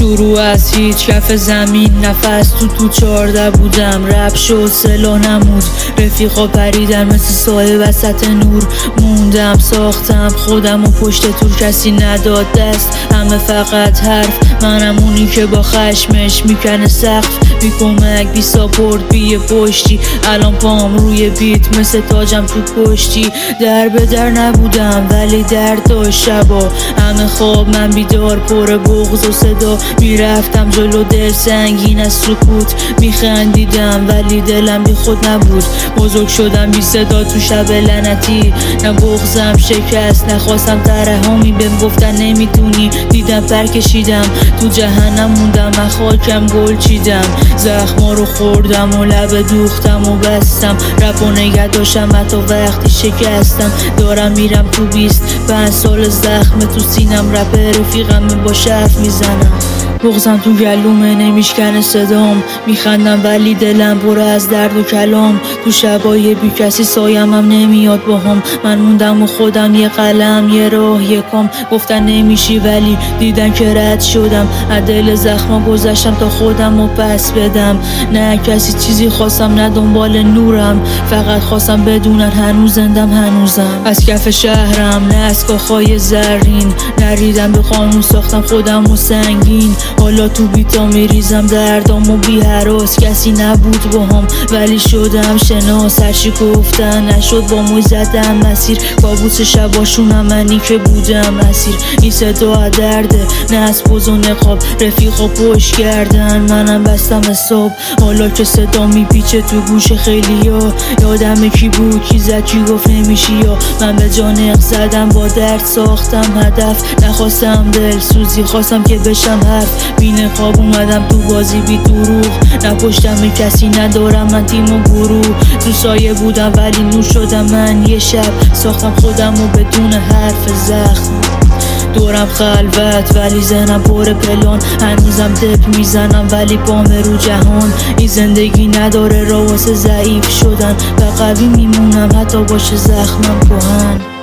شروع از هیچ کف زمین، نفس تو 14 بودم، رپ شد سلاح نمود، رفیقا پریدن مثل سایه وسط نور، موندم ساختم خودم و پشت تور، کسی نداد دست، همه فقط حرف، منم اونی که با خشمش میکنه سقف، بی کمک بی ساپورت بی پشتی، الان پام روی بیت مثل تاجم تو پشتی، در به در نبودم ولی درد داشت شبا، همه خواب من بیدار پر بغض و صدا، میرفتم جلو دل سنگین از سکوت، میخندیدم ولی دلم بی خود نبود، بزرگ شدم بی صدا تو شب لعنتی، نه بغضم شکست نخواستم ترحمی بهم گفتن نمیتونی، دیدم پر کشیدم تو جهنم موندم، من خاکم گل چیدم، زخما رو خوردم و لب دوختم و بستم، رپ و نگه داشتم حتی وقتی شکستم، دارم میرم تو 25 سال زخم تو سینم، رپ رفیقم با شرف میزنم، بغضم تو گلومه نمیشکنه صدام، میخندم ولی دلم پر از درد و کلام، تو شبای بی کسی سایم هم نمیاد باهم، من موندم و خودم یه قلم یه راه یه کام، گفتن نمیشی ولی دیدن که رد شدم، از دل زخما گذشتم تا خودم رو پس بدم، نه کسی چیزی خواستم نه دنبال نورم، فقط خواستم بدونن هنوز زندم هنوزم، از کف شهرم نه از کاخای زرین، نریدم به قانون ساختم خودم و سنگین، حالا تو بیتا میریزم دردام و بی هراس، کسی نبود باهم ولی شدم شناس، هرچی گفتن نشد با موی زدم مسیر، کابوس شباشونم منی که بودم اسیر، این صدا از درده نه از پوز و نقاب، رفیقا پشت کردن منم بستم حساب، حالا که صدا میپیچه تو گوش خیلیا، یادم کی بود کی زد کی گفت نمیشی، یا من به جان زدم با درد ساختم هدف، نخواستم دل سوزی خواستم که بشم حرف، بی نقاب اومدم تو بازی بی دروغ، نه پشتم کسی ندارم من تیم و گروه، تو سایه بودم ولی نور شدم من یه شب، ساختم خودم و بدون حرف زخم، دورم خلوت ولی ذهنم پر پلان، هنوزم دپ میزنم ولی پام رو جهان، این زندگی نداره راه واسه ضعیف شدن، و قوی میمونم حتی باشه زخمم کهن.